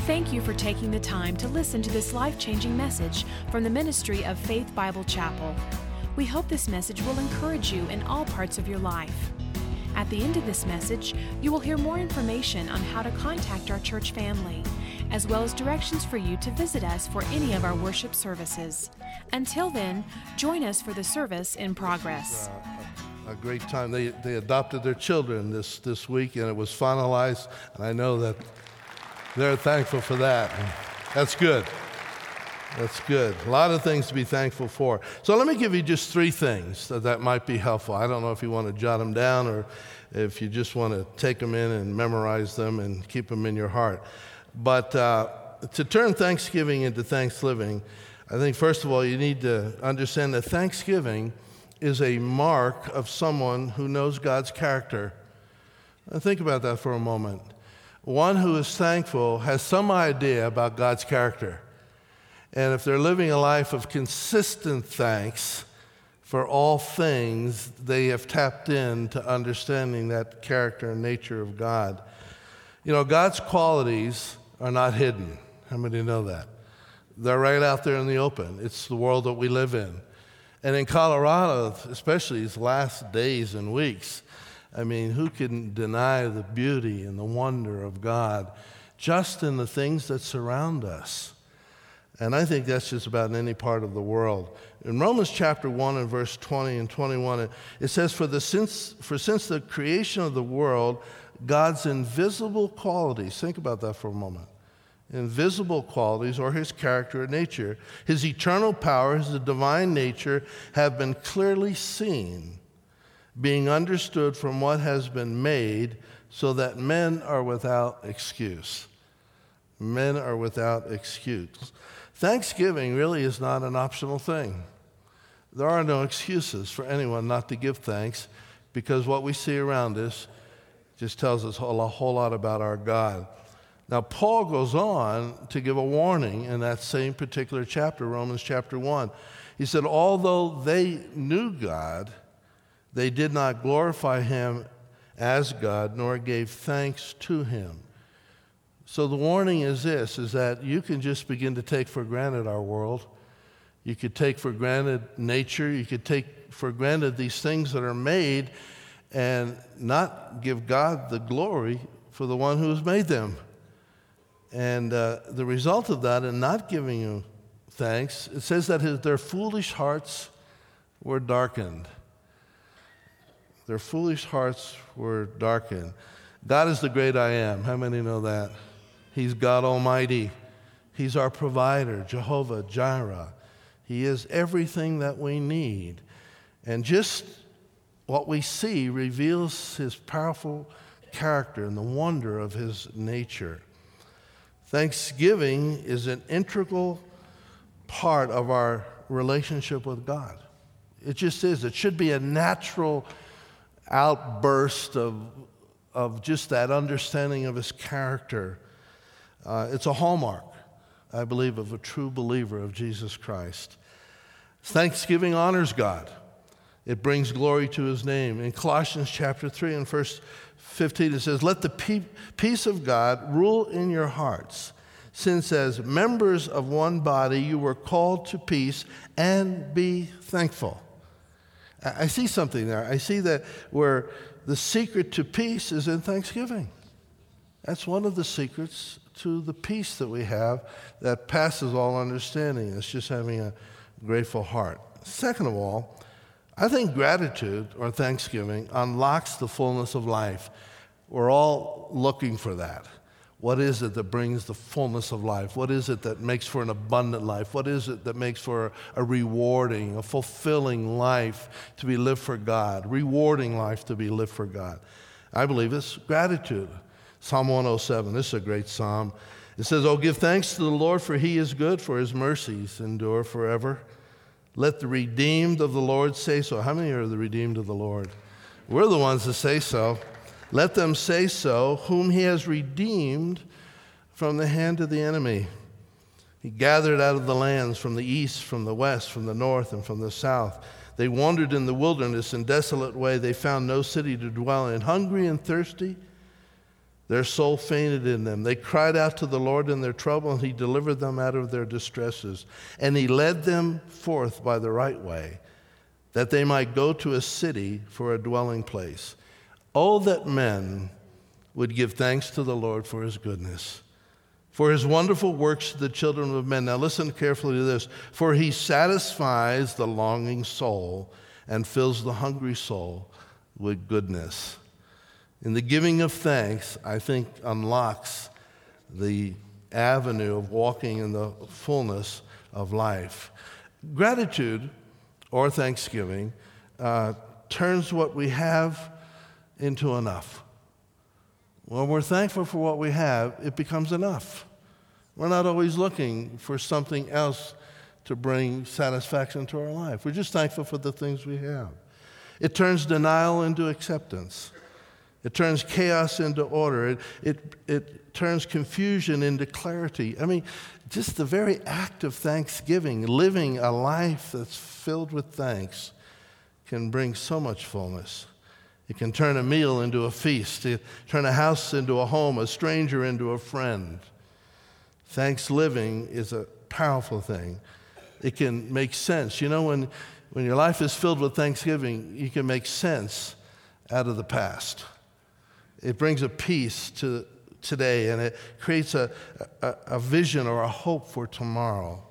Thank you for taking the time to listen to this life-changing message from the ministry of Faith Bible Chapel. We hope this message will encourage you in all parts of your life. At the end of this message, you will hear more information on how to contact our church family, as well as directions for you to visit us for any of our worship services. Until then, join us for the service in progress. A great time. They adopted their children this week, and it was finalized, and I know that they're thankful for that. That's good. That's good. A lot of things to be thankful for. So let me give you just 3 things that might be helpful. I don't know if you want to jot them down or if you just want to take them in and memorize them and keep them in your heart. But to turn Thanksgiving into Thanksgiving, I think first of all you need to understand that Thanksgiving is a mark of someone who knows God's character. Now think about that for a moment. One who is thankful has some idea about God's character. And if they're living a life of consistent thanks for all things, they have tapped into understanding that character and nature of God. You know, God's qualities are not hidden. How many know that? They're right out there in the open. It's the world that we live in. And in Colorado, especially these last days and weeks, I mean, who can deny the beauty and the wonder of God just in the things that surround us? And I think that's just about in any part of the world. In Romans chapter 1 and verse 20 and 21, it says, For since the creation of the world, God's invisible qualities, think about that for a moment, invisible qualities, or his character and nature, his eternal power, his divine nature, have been clearly seen, being understood from what has been made, so that men are without excuse. Men are without excuse. Thanksgiving really is not an optional thing. There are no excuses for anyone not to give thanks, because what we see around us just tells us a whole lot about our God. Now, Paul goes on to give a warning in that same particular chapter, Romans chapter 1. He said, although they knew God, they did not glorify him as God, nor gave thanks to him. So the warning is this, is that you can just begin to take for granted our world. You could take for granted nature. You could take for granted these things that are made and not give God the glory for the one who has made them. And the result of that, in not giving you thanks, it says that their foolish hearts were darkened. Their foolish hearts were darkened. God is the great I am. How many know that? He's God Almighty. He's our provider, Jehovah Jireh. He is everything that we need. And just what we see reveals his powerful character and the wonder of his nature. Thanksgiving is an integral part of our relationship with God. It just is. It should be a natural outburst of just that understanding of his character. It's a hallmark, I believe, of a true believer of Jesus Christ. Thanksgiving honors God. It brings glory to his name. In Colossians chapter 3 and verse 15, it says, Let the peace of God rule in your hearts, since as members of one body you were called to peace, and be thankful. I see something there. I see that where the secret to peace is in thanksgiving. That's one of the secrets to the peace that we have that passes all understanding. It's just having a grateful heart. Second of all, I think gratitude or thanksgiving unlocks the fullness of life. We're all looking for that. What is it that brings the fullness of life? What is it that makes for an abundant life? What is it that makes for a rewarding, a fulfilling life to be lived for God, rewarding life to be lived for God? I believe it's gratitude. Psalm 107, this is a great psalm. It says, Oh, give thanks to the Lord, for he is good, for his mercies endure forever. Let the redeemed of the Lord say so. How many are the redeemed of the Lord? We're the ones that say so. Let them say so, whom he has redeemed from the hand of the enemy. He gathered out of the lands from the east, from the west, from the north, and from the south. They wandered in the wilderness in desolate way. They found no city to dwell in. Hungry and thirsty, Their soul fainted in them. They cried out to the Lord in their trouble, and he delivered them out of their distresses. And he led them forth by the right way, that they might go to a city for a dwelling place. Oh, that men would give thanks to the Lord for his goodness, for his wonderful works to the children of men. Now listen carefully to this. For he satisfies the longing soul and fills the hungry soul with goodness. And the giving of thanks, I think, unlocks the avenue of walking in the fullness of life. Gratitude, or thanksgiving, turns what we have into enough. When we're thankful for what we have, it becomes enough. We're not always looking for something else to bring satisfaction to our life. We're just thankful for the things we have. It turns denial into acceptance. It turns chaos into order. It turns confusion into clarity. I mean, just the very act of thanksgiving, living a life that's filled with thanks, can bring so much fullness. It can turn a meal into a feast. It turn a house into a home, a stranger into a friend. Thanks living is a powerful thing. It can make sense. You know, when your life is filled with thanksgiving, you can make sense out of the past. It brings a peace to today, and it creates a vision or a hope for tomorrow.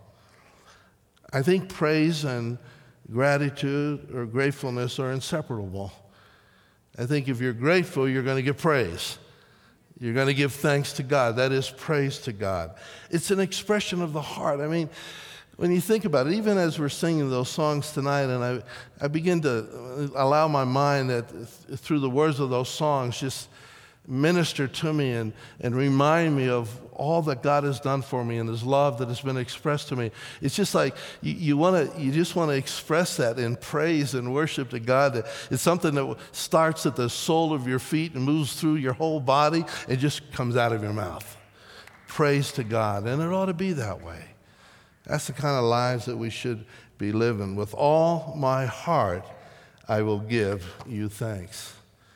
I think praise and gratitude or gratefulness are inseparable. I think if you're grateful, you're going to give praise. You're going to give thanks to God. That is praise to God. It's an expression of the heart. I mean, when you think about it, even as we're singing those songs tonight, and I begin to allow my mind that through the words of those songs just minister to me and remind me of all that God has done for me and his love that has been expressed to me. It's just like you just want to express that in praise and worship to God. It's something that starts at the sole of your feet and moves through your whole body and just comes out of your mouth. Praise to God. And it ought to be that way. That's the kind of lives that we should be living. With all my heart, I will give you thanks.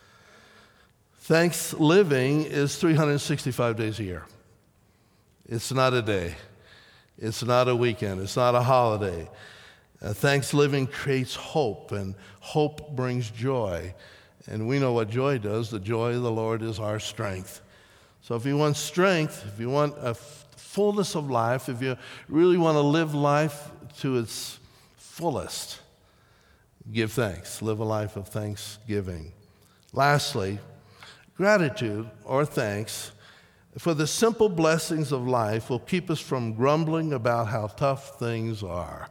Thanks living is 365 days a year. It's not a day. It's not a weekend. It's not a holiday. Thanks living creates hope, and hope brings joy. And we know what joy does. The joy of the Lord is our strength. So if you want strength, if you want a fullness of life, if you really want to live life to its fullest, give thanks. Live a life of thanksgiving. Lastly, gratitude or thanks for the simple blessings of life will keep us from grumbling about how tough things are.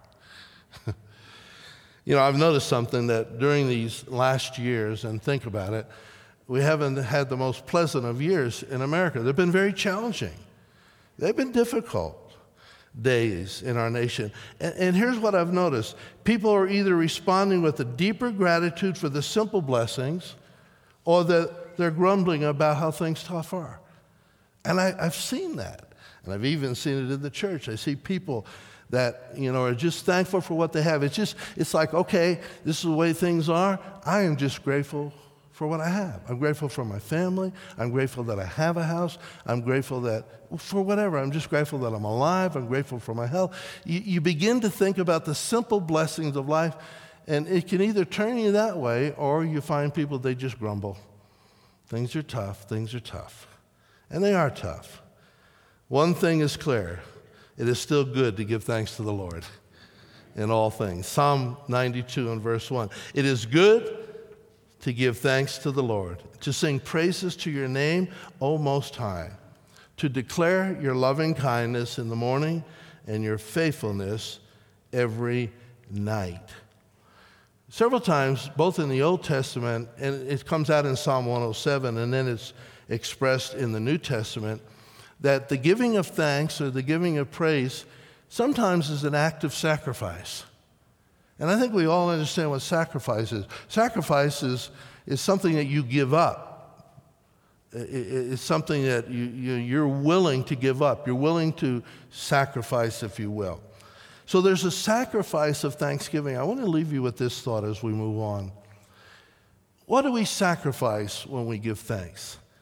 You know, I've noticed something that during these last years, and think about it, we haven't had the most pleasant of years in America. They've been very challenging. They've been difficult days in our nation. And here's what I've noticed. People are either responding with a deeper gratitude for the simple blessings, or that they're grumbling about how things tough are. And I've seen that. And I've even seen it in the church. I see people that, are just thankful for what they have. It's like, okay, this is the way things are. I am just grateful for what I have. I'm grateful for my family. I'm grateful that I have a house. I'm grateful for whatever. I'm just grateful that I'm alive. I'm grateful for my health. You begin to think about the simple blessings of life, and it can either turn you that way, or you find people, they just grumble. Things are tough. Things are tough. And they are tough. One thing is clear. It is still good to give thanks to the Lord in all things. Psalm 92 and verse 1. It is good to give thanks to the Lord, to sing praises to your name, O Most High, to declare your loving kindness in the morning and your faithfulness every night. Several times, both in the Old Testament, and it comes out in Psalm 107, and then it's expressed in the New Testament, that the giving of thanks or the giving of praise sometimes is an act of sacrifice. And I think we all understand what sacrifice is. Sacrifice is something that you give up. It's something that you're willing to give up. You're willing to sacrifice, if you will. So there's a sacrifice of thanksgiving. I want to leave you with this thought as we move on. What do we sacrifice when we give thanks?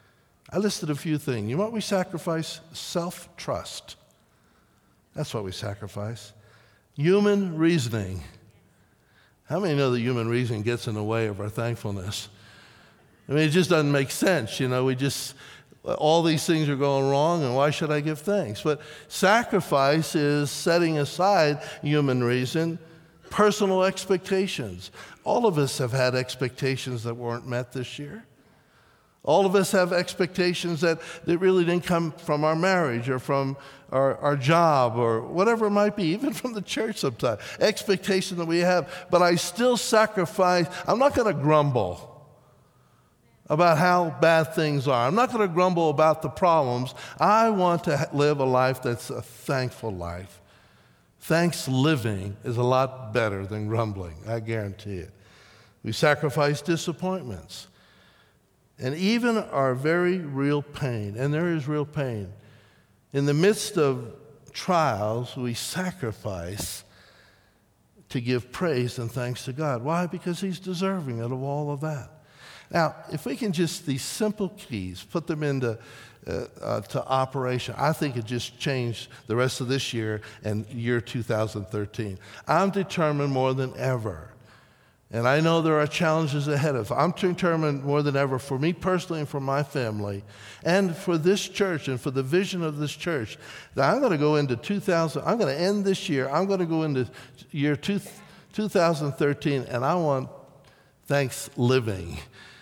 I listed a few things. You know what we sacrifice? Self-trust. That's what we sacrifice. Human reasoning. How many know that human reasoning gets in the way of our thankfulness? I mean, it just doesn't make sense. All these things are going wrong, and why should I give thanks? But sacrifice is setting aside human reason, personal expectations. All of us have had expectations that weren't met this year. All of us have expectations that really didn't come from our marriage or from our job or whatever it might be, even from the church sometimes. Expectation that we have. But I still sacrifice. I'm not going to grumble about how bad things are. I'm not going to grumble about the problems. I want to live a life that's a thankful life. Thanks living is a lot better than grumbling, I guarantee it. We sacrifice disappointments. And even our very real pain, and there is real pain. In the midst of trials, we sacrifice to give praise and thanks to God. Why? Because He's deserving of all of that. Now, if we can just, these simple keys, put them into to operation, I think it just changed the rest of this year and year 2013. I'm determined more than ever. And I know there are challenges ahead of us. I'm determined more than ever for me personally and for my family and for this church and for the vision of this church that I'm going to go into I'm going to end this year. I'm going to go into year 2013, and I want thanks living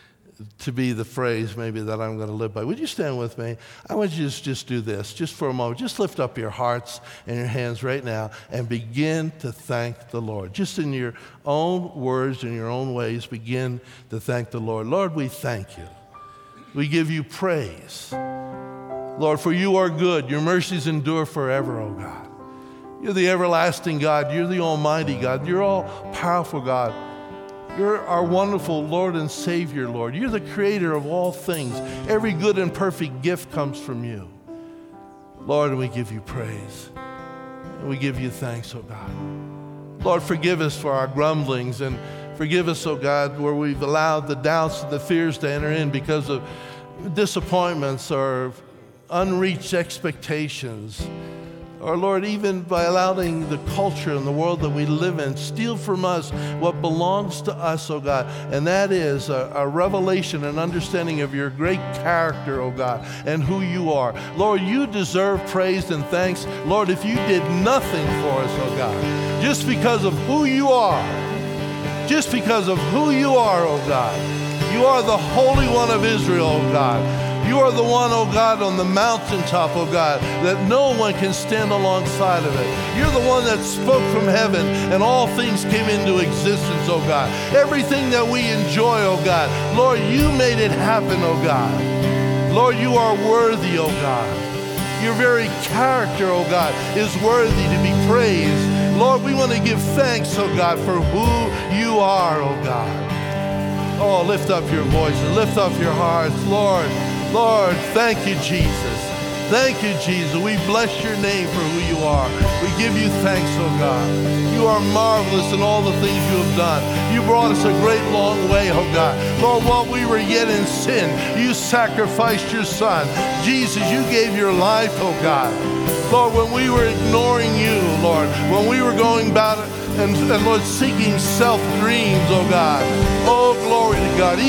to be the phrase maybe that I'm going to live by. Would you stand with me? I want you to just do this, just for a moment. Just lift up your hearts and your hands right now and begin to thank the Lord. Just in your own words, in your own ways, begin to thank the Lord. Lord, we thank you. We give you praise. Lord, for you are good. Your mercies endure forever, oh God. You're the everlasting God. You're the almighty God. You're all powerful God. You're our wonderful Lord and Savior, Lord. You're the creator of all things. Every good and perfect gift comes from you. Lord, we give you praise. And we give you thanks, oh God. Lord, forgive us for our grumblings and forgive us, oh God, where we've allowed the doubts and the fears to enter in because of disappointments or unreached expectations. Or, Lord, even by allowing the culture and the world that we live in steal from us what belongs to us, oh God. And that is a revelation and understanding of your great character, oh God, and who you are. Lord, you deserve praise and thanks. Lord, if you did nothing for us, oh God, just because of who you are, just because of who you are, oh God. You are the Holy One of Israel, oh God. You are the one, oh God, on the mountaintop, oh God, that no one can stand alongside of it. You're the one that spoke from heaven and all things came into existence, oh God. Everything that we enjoy, oh God, Lord, you made it happen, oh God. Lord, you are worthy, oh God. Your very character, oh God, is worthy to be praised. Lord, we want to give thanks, oh God, for who you are, oh God. Oh, lift up your voices, lift up your hearts, Lord. Lord, thank you, Jesus. Thank you, Jesus. We bless your name for who you are. We give you thanks, oh God. You are marvelous in all the things you have done. You brought us a great long way, oh God. Lord, while we were yet in sin, you sacrificed your Son. Jesus, you gave your life, oh God. Lord, when we were ignoring you, Lord, when we were going about it, and Lord, seeking self-dreams, oh God. Oh, glory to God.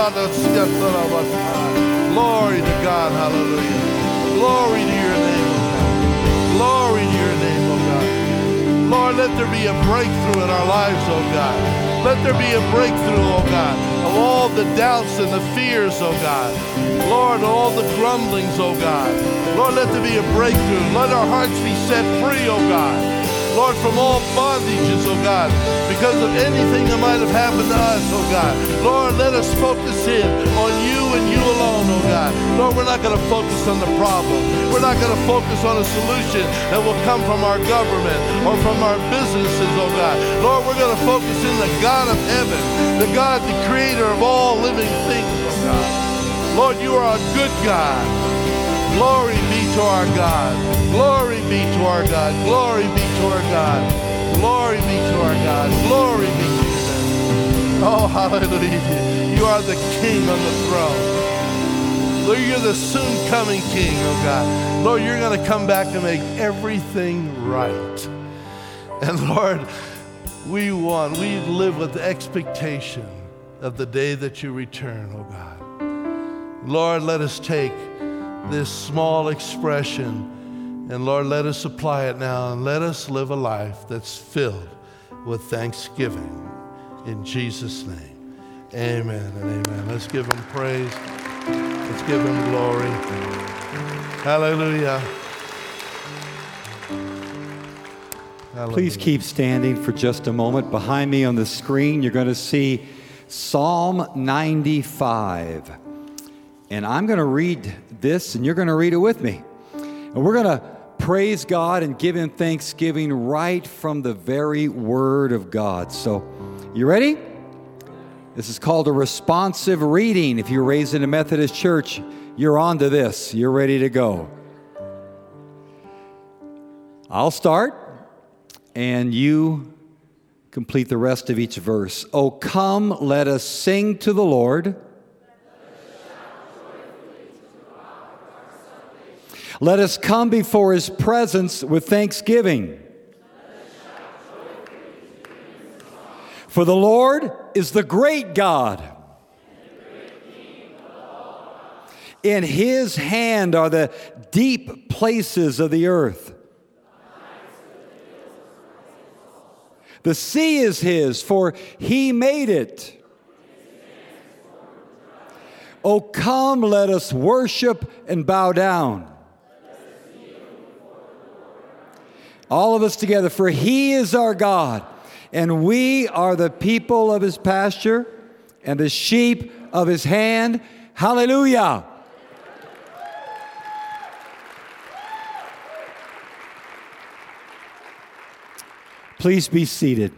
Glory to God, hallelujah. Glory to your name, oh God. Glory to your name, oh God. Lord, let there be a breakthrough in our lives, oh God. Let there be a breakthrough, oh God, of all the doubts and the fears, oh God. Lord, all the grumblings, oh God. Lord, let there be a breakthrough. Let our hearts be set free, oh God. Lord, from all bondages, oh God, because of anything that might have happened to us, oh God. Lord, let us focus in on you and you alone, oh God. Lord, we're not going to focus on the problem. We're not going to focus on a solution that will come from our government or from our businesses, oh God. Lord, we're going to focus in the God of heaven, the God, the creator of all living things, oh God. Lord, you are a good God. Glory be to our God. Glory be to our God. Glory be to our God. Glory be to our God. Glory be to your name. Oh, hallelujah. You are the King on the throne. Lord, you're the soon coming King, oh God. Lord, you're going to come back and make everything right. And Lord, we live with the expectation of the day that you return, oh God. Lord, let us take this small expression and Lord, let us apply it now and let us live a life that's filled with thanksgiving. In Jesus' name, amen and amen. Let's give him praise. Let's give him glory. Hallelujah. Hallelujah. Please keep standing for just a moment. Behind me on the screen, you're going to see Psalm 95. And I'm going to read this, and you're going to read it with me. And we're going to praise God and give him thanksgiving right from the very word of God. So, you ready? This is called a responsive reading. If you're raised in a Methodist church, you're on to this. You're ready to go. I'll start, and you complete the rest of each verse. Oh, come, let us sing to the Lord. Let us come before his presence with thanksgiving. For the Lord is the great God. In his hand are the deep places of the earth. The sea is his, for he made it. Oh, come, let us worship and bow down. All of us together, for he is our God, and we are the people of his pasture and the sheep of his hand. Hallelujah. Please be seated.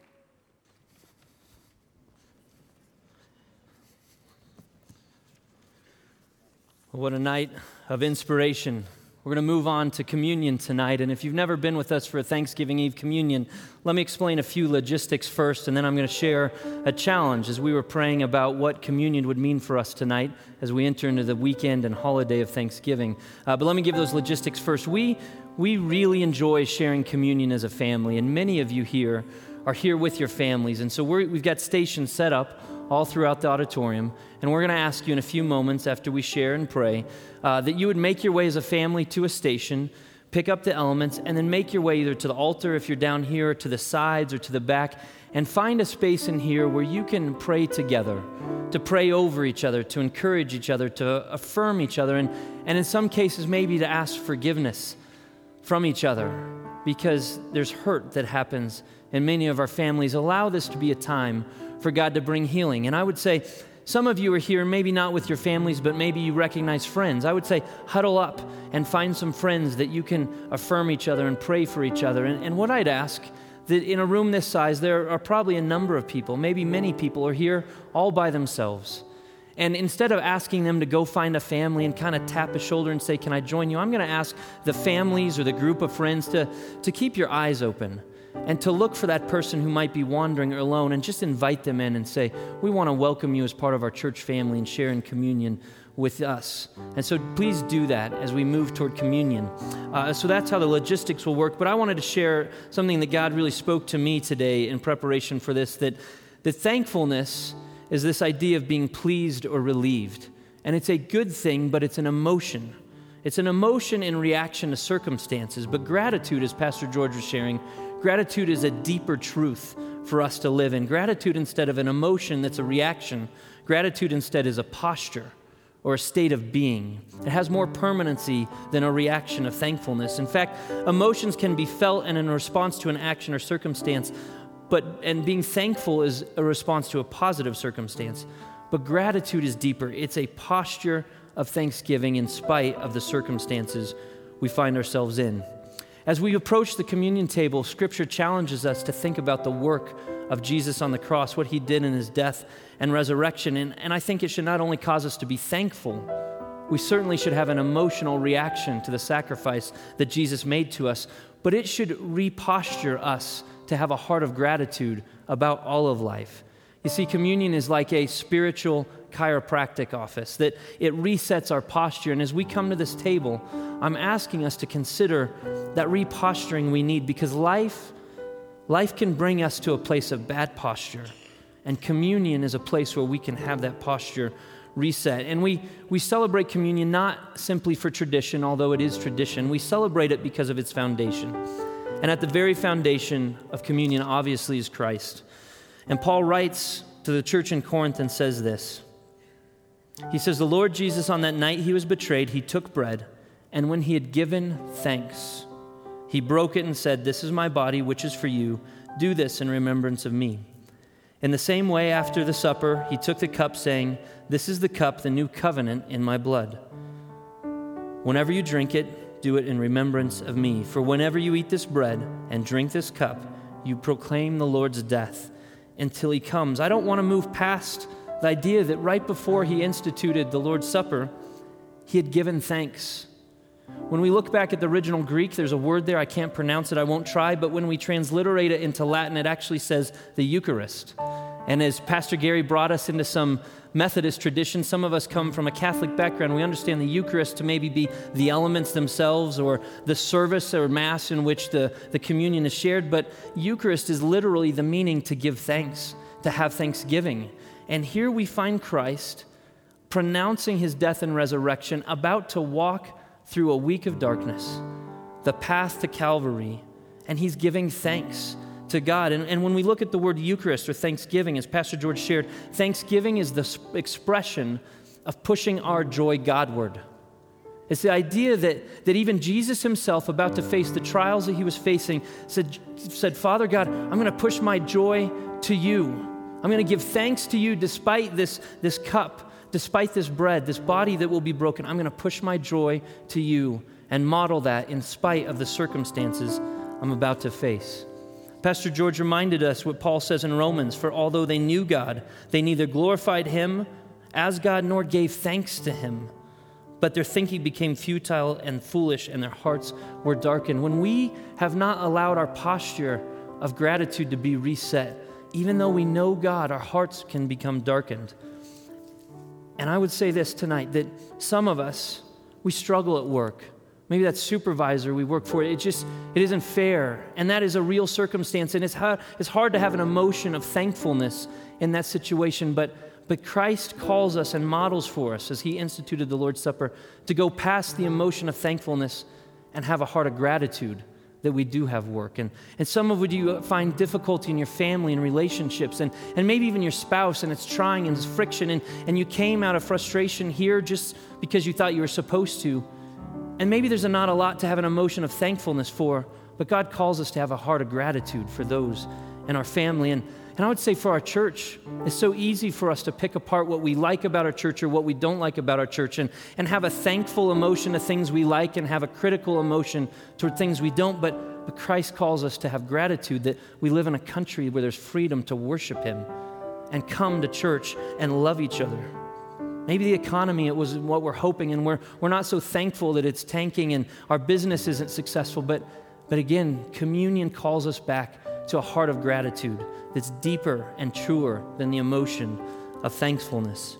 What a night of inspiration. We're going to move on to communion tonight, and if you've never been with us for a Thanksgiving Eve communion, let me explain a few logistics first, and then I'm going to share a challenge as we were praying about what communion would mean for us tonight as we enter into the weekend and holiday of Thanksgiving. But let me give those logistics first. We really enjoy sharing communion as a family, and many of you here are here with your families, and so we've got stations set up all throughout the auditorium, and we're going to ask you in a few moments after we share and pray that you would make your way as a family to a station, pick up the elements, and then make your way either to the altar if you're down here, or to the sides, or to the back, and find a space in here where you can pray together, to pray over each other, to encourage each other, to affirm each other, and in some cases maybe to ask forgiveness from each other, because there's hurt that happens in many of our families. Allow this to be a time for God to bring healing. And I would say, some of you are here, maybe not with your families, but maybe you recognize friends. I would say, huddle up and find some friends that you can affirm each other and pray for each other. And what I'd ask, that in a room this size, there are probably a number of people, maybe many people are here all by themselves. And instead of asking them to go find a family and kind of tap a shoulder and say, can I join you? I'm going to ask the families or the group of friends to keep your eyes open and to look for that person who might be wandering or alone and just invite them in and say, we want to welcome you as part of our church family and share in communion with us. And so please do that as we move toward communion. So that's how the logistics will work. But I wanted to share something that God really spoke to me today in preparation for this, that thankfulness is this idea of being pleased or relieved. And it's a good thing, but it's an emotion. It's an emotion in reaction to circumstances. But gratitude, as Pastor George was sharing, gratitude is a deeper truth for us to live in. Gratitude, instead of an emotion that's a reaction, gratitude instead is a posture or a state of being. It has more permanency than a reaction of thankfulness. In fact, emotions can be felt and in response to an action or circumstance, and being thankful is a response to a positive circumstance. But gratitude is deeper. It's a posture of thanksgiving in spite of the circumstances we find ourselves in. As we approach the communion table, Scripture challenges us to think about the work of Jesus on the cross, what he did in his death and resurrection. And I think it should not only cause us to be thankful, we certainly should have an emotional reaction to the sacrifice that Jesus made to us, but it should reposture us to have a heart of gratitude about all of life. You see, communion is like a spiritual chiropractic office, that it resets our posture. And as we come to this table, I'm asking us to consider that reposturing we need, because life can bring us to a place of bad posture. And communion is a place where we can have that posture reset. And we celebrate communion not simply for tradition, although it is tradition. We celebrate it because of its foundation. And at the very foundation of communion, obviously, is Christ. And Paul writes to the church in Corinth and says this. He says, "The Lord Jesus, on that night he was betrayed, he took bread, and when he had given thanks, he broke it and said, 'This is my body, which is for you. Do this in remembrance of me.' In the same way, after the supper, he took the cup, saying, 'This is the cup, the new covenant in my blood. Whenever you drink it, do it in remembrance of me. For whenever you eat this bread and drink this cup, you proclaim the Lord's death until he comes.'" I don't want to move past the idea that right before he instituted the Lord's Supper, he had given thanks. When we look back at the original Greek, there's a word there, I can't pronounce it, I won't try, but when we transliterate it into Latin, it actually says the Eucharist. And as Pastor Gary brought us into some Methodist tradition, some of us come from a Catholic background, we understand the Eucharist to maybe be the elements themselves or the service or Mass in which the communion is shared, but Eucharist is literally the meaning to give thanks, to have thanksgiving. And here we find Christ pronouncing his death and resurrection, about to walk through a week of darkness, the path to Calvary, and he's giving thanks to God. And when we look at the word Eucharist or thanksgiving, as Pastor George shared, thanksgiving is the expression of pushing our joy Godward. It's the idea that even Jesus himself, about to face the trials that he was facing, said, "Father God, I'm going to push my joy to you. I'm going to give thanks to you despite this cup, despite this bread, this body that will be broken. I'm going to push my joy to you and model that in spite of the circumstances I'm about to face." Pastor George reminded us what Paul says in Romans, "For although they knew God, they neither glorified him as God nor gave thanks to him. But their thinking became futile and foolish, and their hearts were darkened." When we have not allowed our posture of gratitude to be reset, even though we know God, our hearts can become darkened. And I would say this tonight, that some of us, we struggle at work. Maybe that supervisor we work for, it isn't fair. And that is a real circumstance. And it's hard to have an emotion of thankfulness in that situation. But Christ calls us and models for us, as he instituted the Lord's Supper, to go past the emotion of thankfulness and have a heart of gratitude that we do have work. And some of you find difficulty in your family and relationships, and maybe even your spouse, and it's trying and it's friction, and you came out of frustration here just because you thought you were supposed to. And maybe there's not a lot to have an emotion of thankfulness for, but God calls us to have a heart of gratitude for those in our family. And I would say for our church, it's so easy for us to pick apart what we like about our church or what we don't like about our church, and have a thankful emotion to things we like and have a critical emotion toward things we don't. But Christ calls us to have gratitude that we live in a country where there's freedom to worship him and come to church and love each other. Maybe the economy, it was what we're hoping, and we're not so thankful that it's tanking and our business isn't successful. But again, communion calls us back to a heart of gratitude that's deeper and truer than the emotion of thankfulness.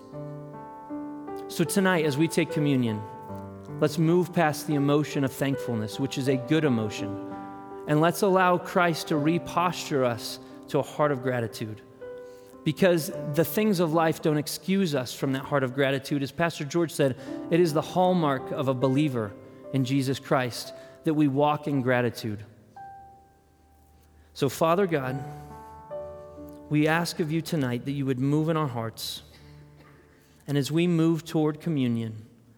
So tonight, as we take communion, let's move past the emotion of thankfulness, which is a good emotion, and let's allow Christ to reposture us to a heart of gratitude. Because the things of life don't excuse us from that heart of gratitude. As Pastor George said, it is the hallmark of a believer in Jesus Christ that we walk in gratitude. So, Father God, we ask of you tonight that you would move in our hearts. And as we move toward communion,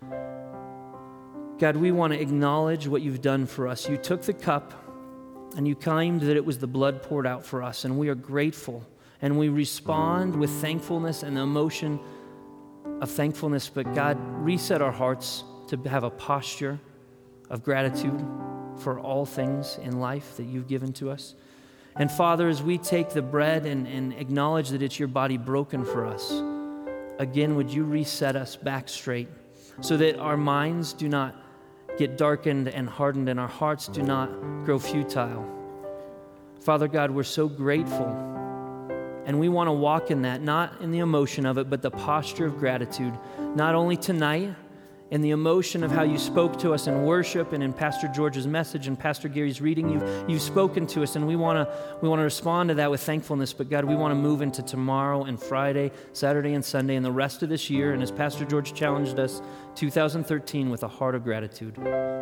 God, we want to acknowledge what you've done for us. You took the cup and you claimed that it was the blood poured out for us, and we are grateful. And we respond with thankfulness and the emotion of thankfulness. But God, reset our hearts to have a posture of gratitude for all things in life that you've given to us. And Father, as we take the bread and acknowledge that it's your body broken for us, again, would you reset us back straight so that our minds do not get darkened and hardened and our hearts do not grow futile. Father God, we're so grateful And we want to walk in that, not in the emotion of it, but the posture of gratitude, not only tonight, in the emotion of how you spoke to us in worship and in Pastor George's message and Pastor Gary's reading. You've spoken to us, and we want to respond to that with thankfulness. But God, we want to move into tomorrow and Friday, Saturday and Sunday, and the rest of this year. And as Pastor George challenged us, 2013, with a heart of gratitude.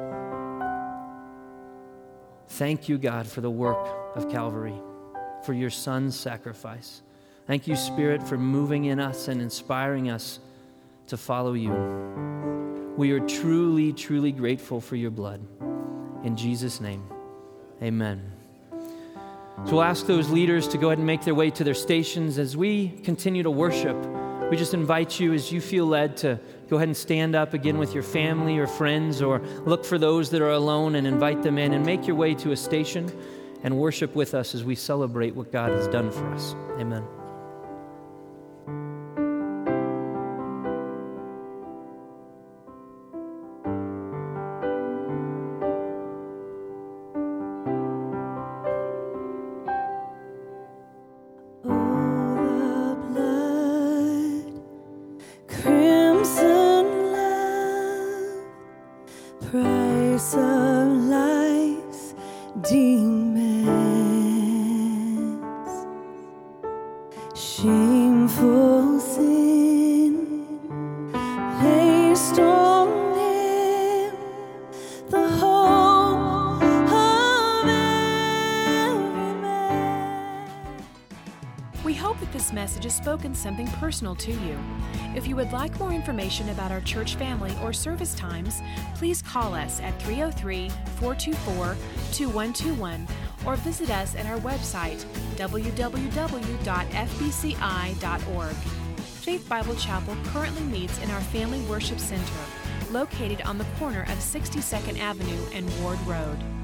Thank you, God, for the work of Calvary, for your Son's sacrifice. Thank you, Spirit, for moving in us and inspiring us to follow you. We are truly, truly grateful for your blood. In Jesus' name, amen. So we'll ask those leaders to go ahead and make their way to their stations. As we continue to worship, we just invite you, as you feel led, to go ahead and stand up again with your family or friends, or look for those that are alone and invite them in, and make your way to a station and worship with us as we celebrate what God has done for us. Amen. Price of life's demands, shameful sin placed on him, the hope of every man. We hope that this message has spoken something personal to you. If you would like more information about our church family or service times, please call us at 303-424-2121 or visit us at our website, www.fbci.org. Faith Bible Chapel currently meets in our Family Worship Center, located on the corner of 62nd Avenue and Ward Road.